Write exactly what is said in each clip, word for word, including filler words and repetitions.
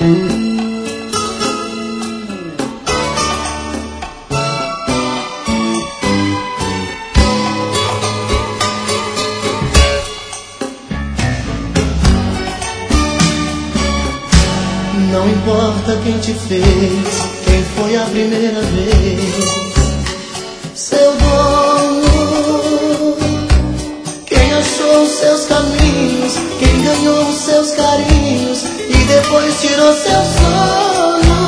Não importa quem te fez, quem foi a primeira vez, seu dono, quem achou os seus caminhos, quem ganhou os seus carinhos e depois tirou seu sono.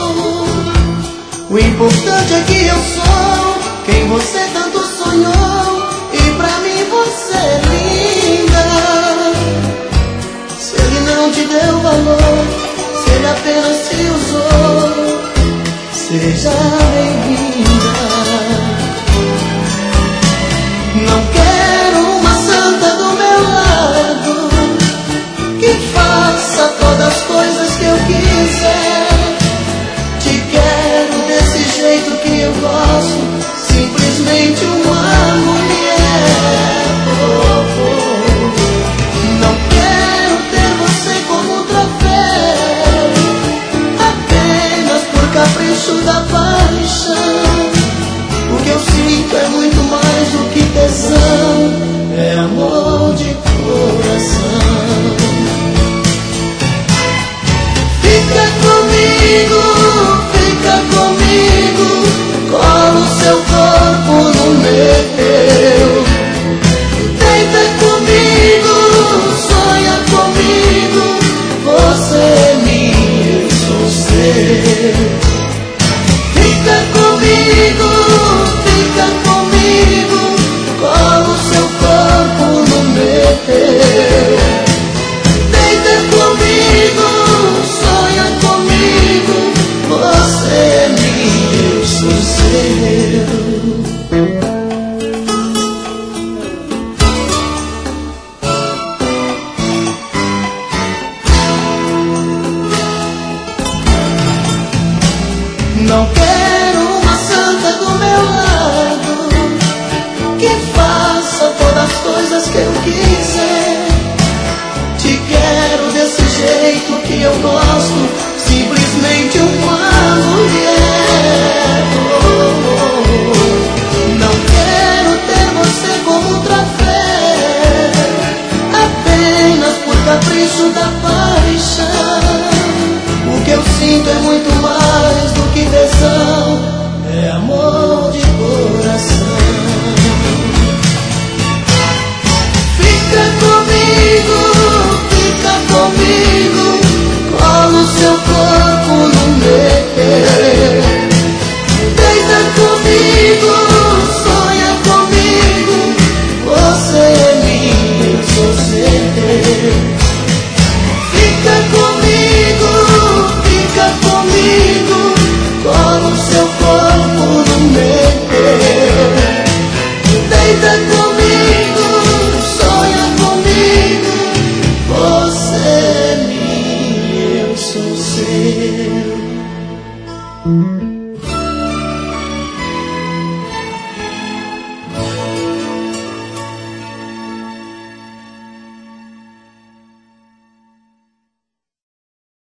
O importante é que eu sou quem você tanto sonhou, e pra mim você é linda. Se ele não te deu valor, se ele apenas te usou, seja bem-vinda. Não quero uma santa do meu lado que faça todas as coisas que eu quiser. Te quero desse jeito que eu gosto, simplesmente uma mulher. Oh, oh. Não quero ter você como troféu, capricho da paixão. O que eu sinto é muito mais do que tesão, é amor de coração. Fica comigo, fica comigo, cola o seu corpo no meu. Deita comigo, sonha comigo, você é minha, eu sou seu. Fica comigo, fica comigo, cola o seu corpo no meu. Deita comigo, sonha comigo, você é minha, eu sou seu. Não quero uma santa do meu lado que faça todas as coisas que eu quiser. Te quero desse jeito que eu gosto, simplesmente uma mulher. Oh, oh, oh. Não quero ter você como um troféu, apenas por capricho da paixão. O que eu sinto é muito mais do que tesão, é amor de coração. Fica comigo, fica comigo, cola o seu corpo no meu. Deita comigo, sonha comigo, você é minha, eu sou seu. Fica comigo, fica comigo, cola o seu corpo no meu. Deita comigo, sonha comigo, você é minha, eu sou seu.